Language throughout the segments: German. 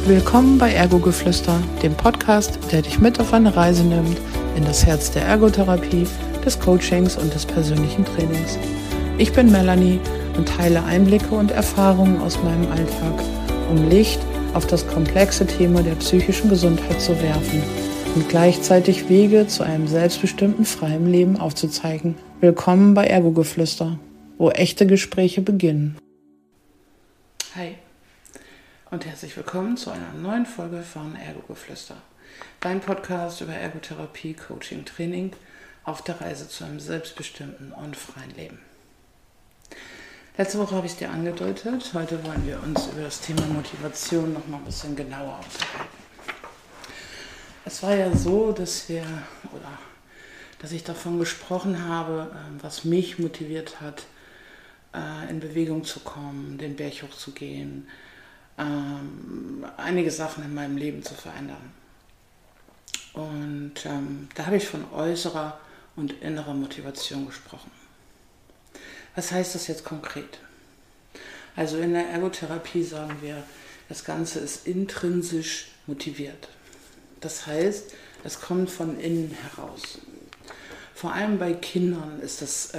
Willkommen bei Ergo-Geflüster, dem Podcast, der dich mit auf eine Reise nimmt in das Herz der Ergotherapie, des Coachings und des persönlichen Trainings. Ich bin Melanie und teile Einblicke und Erfahrungen aus meinem Alltag, um Licht auf das komplexe Thema der psychischen Gesundheit zu werfen und gleichzeitig Wege zu einem selbstbestimmten, freien Leben aufzuzeigen. Willkommen bei Ergo-Geflüster, wo echte Gespräche beginnen. Hi und herzlich willkommen zu einer neuen Folge von Ergo-Geflüster, dein Podcast über Ergotherapie, Coaching, Training auf der Reise zu einem selbstbestimmten und freien Leben. Letzte Woche habe ich es dir angedeutet, heute wollen wir uns über das Thema Motivation noch mal ein bisschen genauer unterhalten. Es war ja so, dass ich davon gesprochen habe, was mich motiviert hat, in Bewegung zu kommen, den Berg hochzugehen, einige Sachen in meinem Leben zu verändern. Und da habe ich von äußerer und innerer Motivation gesprochen. Was heißt das jetzt konkret? Also in der Ergotherapie sagen wir, das Ganze ist intrinsisch motiviert. Das heißt, es kommt von innen heraus. Vor allem bei Kindern ist das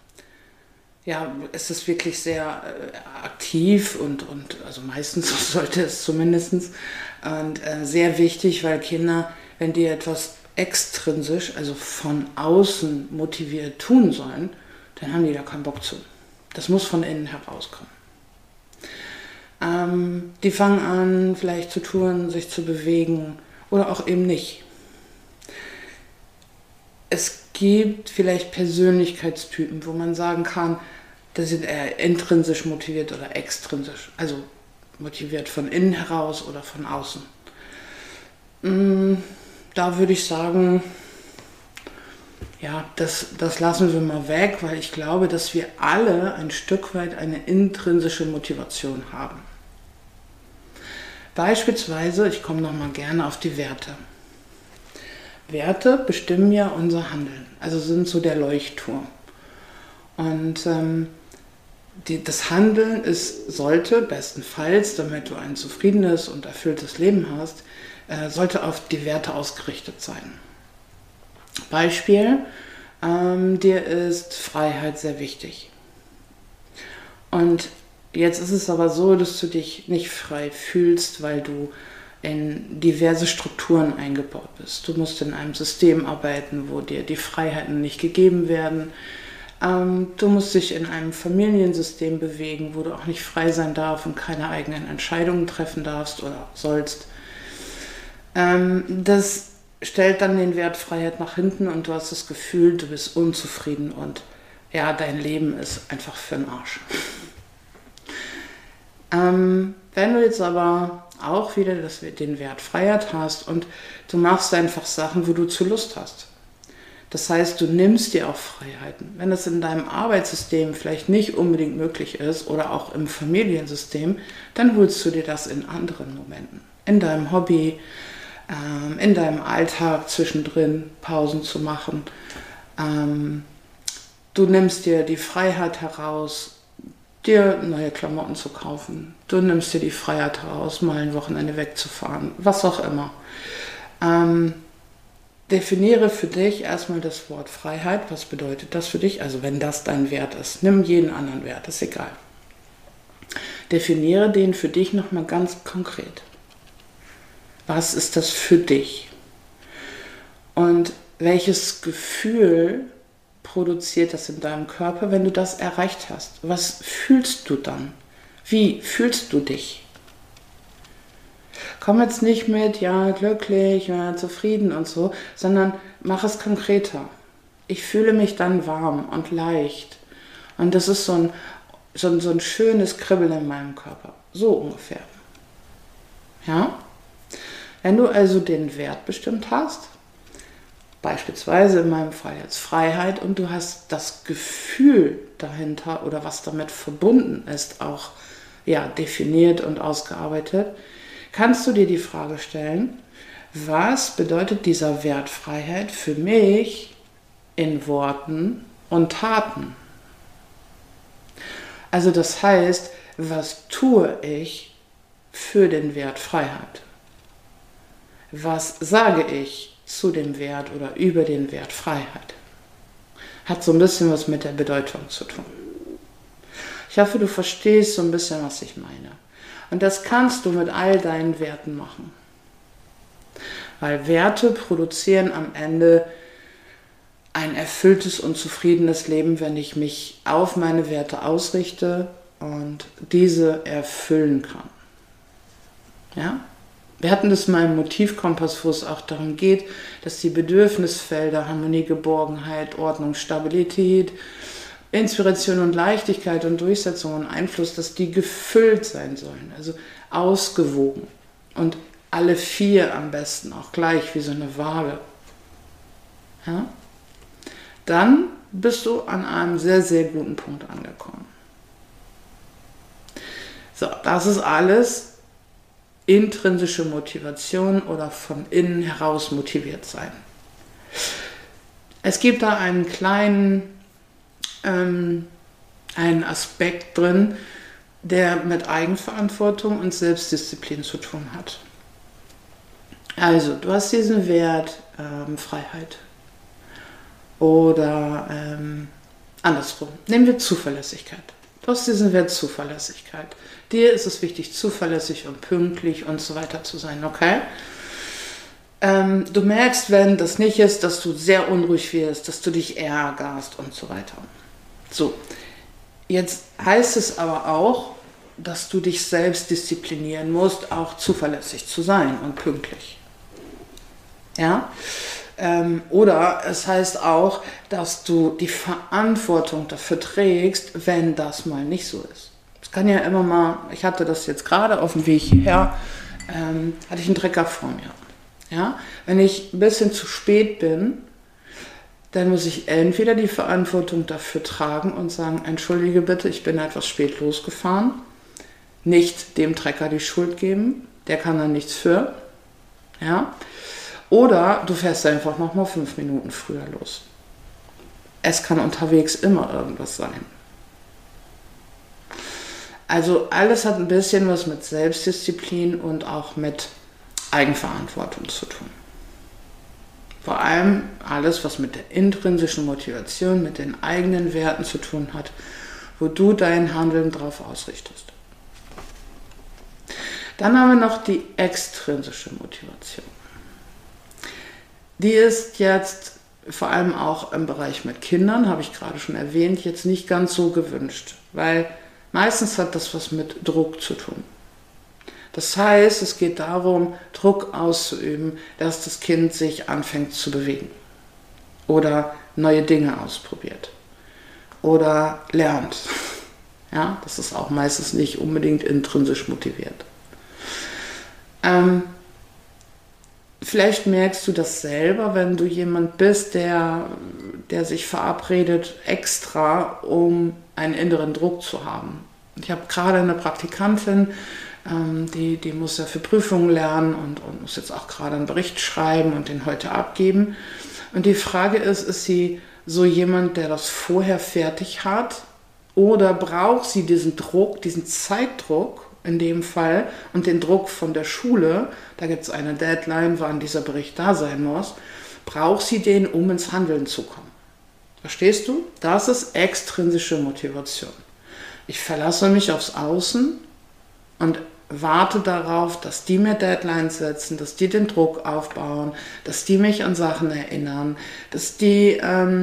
wirklich sehr aktiv und also meistens sollte es zumindest und sehr wichtig, weil Kinder, wenn die etwas extrinsisch, also von außen motiviert tun sollen, dann haben die da keinen Bock zu. Das muss von innen herauskommen. Die fangen an, vielleicht zu tun, sich zu bewegen oder auch eben nicht. Es gibt vielleicht Persönlichkeitstypen, wo man sagen kann, das sind eher intrinsisch motiviert oder extrinsisch, also motiviert von innen heraus oder von außen. Da würde ich sagen, ja, das lassen wir mal weg, weil ich glaube, dass wir alle ein Stück weit eine intrinsische Motivation haben. Beispielsweise, ich komme noch mal gerne auf die Werte. Werte bestimmen ja unser Handeln, also sind so der Leuchtturm. Und das Handeln sollte bestenfalls, damit du ein zufriedenes und erfülltes Leben hast, sollte auf die Werte ausgerichtet sein. Beispiel, dir ist Freiheit sehr wichtig. Und jetzt ist es aber so, dass du dich nicht frei fühlst, weil du in diverse Strukturen eingebaut bist. Du musst in einem System arbeiten, wo dir die Freiheiten nicht gegeben werden. Du musst dich in einem Familiensystem bewegen, wo du auch nicht frei sein darfst und keine eigenen Entscheidungen treffen darfst oder sollst. Das stellt dann den Wert Freiheit nach hinten und du hast das Gefühl, du bist unzufrieden und ja, dein Leben ist einfach für den Arsch. Wenn du jetzt aber auch wieder den Wert Freiheit hast und du machst einfach Sachen, wo du zu Lust hast. Das heißt, du nimmst dir auch Freiheiten. Wenn es in deinem Arbeitssystem vielleicht nicht unbedingt möglich ist oder auch im Familiensystem, dann holst du dir das in anderen Momenten. In deinem Hobby, in deinem Alltag zwischendrin Pausen zu machen. Du nimmst dir die Freiheit heraus, dir neue Klamotten zu kaufen. Du nimmst dir die Freiheit heraus, mal ein Wochenende wegzufahren, was auch immer. Definiere für dich erstmal das Wort Freiheit. Was bedeutet das für dich? Also wenn das dein Wert ist, nimm jeden anderen Wert, ist egal. Definiere den für dich nochmal ganz konkret. Was ist das für dich? Und welches Gefühl produziert das in deinem Körper, wenn du das erreicht hast? Was fühlst du dann? Wie fühlst du dich? Komm jetzt nicht mit, ja, glücklich, ja, zufrieden und so, sondern mach es konkreter. Ich fühle mich dann warm und leicht. Und das ist so ein schönes Kribbeln in meinem Körper. So ungefähr. Ja? Wenn du also den Wert bestimmt hast, beispielsweise in meinem Fall jetzt Freiheit, und du hast das Gefühl dahinter oder was damit verbunden ist, auch ja, definiert und ausgearbeitet, kannst du dir die Frage stellen, was bedeutet dieser Wert Freiheit für mich in Worten und Taten? Also das heißt, was tue ich, für den Wert Freiheit? Was sage ich zu dem Wert oder über den Wert Freiheit? Hat so ein bisschen was mit der Bedeutung zu tun. Ich hoffe, du verstehst so ein bisschen, was ich meine. Und das kannst du mit all deinen Werten machen. Weil Werte produzieren am Ende ein erfülltes und zufriedenes Leben, wenn ich mich auf meine Werte ausrichte und diese erfüllen kann. Ja? Wir hatten das mal im Motivkompass, wo es auch darum geht, dass die Bedürfnisfelder Harmonie, Geborgenheit, Ordnung, Stabilität, Inspiration und Leichtigkeit und Durchsetzung und Einfluss, dass die gefüllt sein sollen, also ausgewogen. Und alle 4 am besten auch gleich, wie so eine Waage. Ja? Dann bist du an einem sehr, sehr guten Punkt angekommen. So, das ist alles intrinsische Motivation oder von innen heraus motiviert sein. Es gibt da einen kleinen einen Aspekt drin, der mit Eigenverantwortung und Selbstdisziplin zu tun hat. Also, du hast diesen Wert Freiheit. Oder andersrum, nehmen wir Zuverlässigkeit. Du hast diesen Wert Zuverlässigkeit. Dir ist es wichtig, zuverlässig und pünktlich und so weiter zu sein, okay? Du merkst, wenn das nicht ist, dass du sehr unruhig wirst, dass du dich ärgerst und so weiter. So, jetzt heißt es aber auch, dass du dich selbst disziplinieren musst, auch zuverlässig zu sein und pünktlich. Ja? Oder es heißt auch, dass du die Verantwortung dafür trägst, wenn das mal nicht so ist. Es kann ja immer mal, ich hatte das jetzt gerade auf dem Weg hierher, hatte ich einen Trecker vor mir. Ja? Wenn ich ein bisschen zu spät bin, dann muss ich entweder die Verantwortung dafür tragen und sagen, entschuldige bitte, ich bin etwas spät losgefahren, nicht dem Trecker die Schuld geben, der kann da nichts für. Ja? Oder du fährst einfach nochmal 5 Minuten früher los. Es kann unterwegs immer irgendwas sein. Also alles hat ein bisschen was mit Selbstdisziplin und auch mit Eigenverantwortung zu tun. Vor allem alles, was mit der intrinsischen Motivation, mit den eigenen Werten zu tun hat, wo du dein Handeln drauf ausrichtest. Dann haben wir noch die extrinsische Motivation. Die ist jetzt vor allem auch im Bereich mit Kindern, habe ich gerade schon erwähnt, jetzt nicht ganz so gewünscht, weil meistens hat das was mit Druck zu tun. Das heißt, es geht darum, Druck auszuüben, dass das Kind sich anfängt zu bewegen oder neue Dinge ausprobiert oder lernt. Ja, das ist auch meistens nicht unbedingt intrinsisch motiviert. Vielleicht merkst du das selber, wenn du jemand bist, der sich verabredet extra, um einen inneren Druck zu haben. Ich habe gerade eine Praktikantin, die muss ja für Prüfungen lernen und muss jetzt auch gerade einen Bericht schreiben und den heute abgeben. Und die Frage ist sie so jemand, der das vorher fertig hat, oder braucht sie diesen Druck, diesen Zeitdruck in dem Fall und den Druck von der Schule, da gibt es eine Deadline, wann dieser Bericht da sein muss, braucht sie den, um ins Handeln zu kommen. Verstehst du? Das ist extrinsische Motivation. Ich verlasse mich aufs Außen und warte darauf, dass die mir Deadlines setzen, dass die den Druck aufbauen, dass die mich an Sachen erinnern, dass die,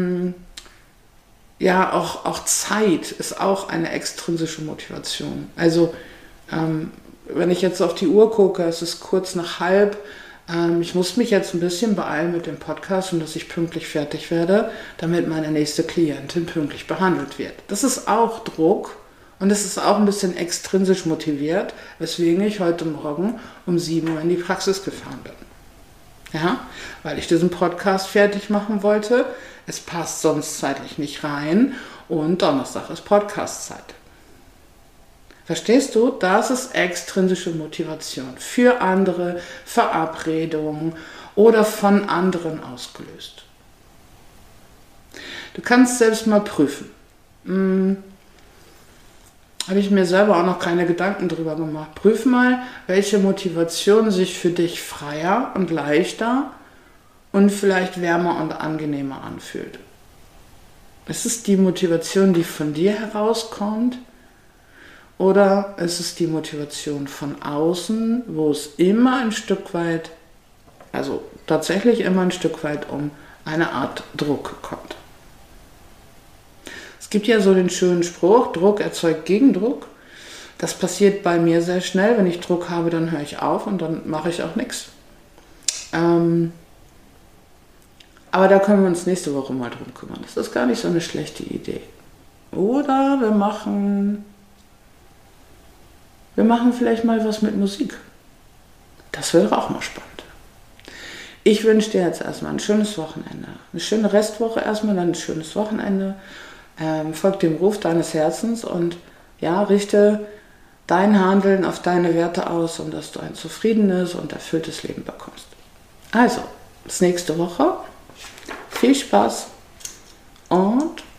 auch Zeit ist auch eine extrinsische Motivation. Also, wenn ich jetzt auf die Uhr gucke, es ist kurz nach 12:30, ich muss mich jetzt ein bisschen beeilen mit dem Podcast, und dass ich pünktlich fertig werde, damit meine nächste Klientin pünktlich behandelt wird. Das ist auch Druck. Und es ist auch ein bisschen extrinsisch motiviert, weswegen ich heute Morgen um 7 Uhr in die Praxis gefahren bin. Ja, weil ich diesen Podcast fertig machen wollte. Es passt sonst zeitlich nicht rein und Donnerstag ist Podcastzeit. Verstehst du? Das ist extrinsische Motivation für andere, Verabredungen oder von anderen ausgelöst. Du kannst selbst mal prüfen. habe ich mir selber auch noch keine Gedanken drüber gemacht. Prüf mal, welche Motivation sich für dich freier und leichter und vielleicht wärmer und angenehmer anfühlt. Ist es die Motivation, die von dir herauskommt? Oder ist es die Motivation von außen, wo es immer ein Stück weit, also tatsächlich immer ein Stück weit um eine Art Druck kommt? Es gibt ja so den schönen Spruch, Druck erzeugt Gegendruck. Das passiert bei mir sehr schnell. Wenn ich Druck habe, dann höre ich auf und dann mache ich auch nichts. Aber da können wir uns nächste Woche mal drum kümmern. Das ist gar nicht so eine schlechte Idee. Oder wir machen vielleicht mal was mit Musik. Das wäre auch mal spannend. Ich wünsche dir jetzt erstmal ein schönes Wochenende. Eine schöne Restwoche erstmal, dann ein schönes Wochenende. Folg dem Ruf deines Herzens und ja, richte dein Handeln auf deine Werte aus und dass du ein zufriedenes und erfülltes Leben bekommst. Also, bis nächste Woche. Viel Spaß und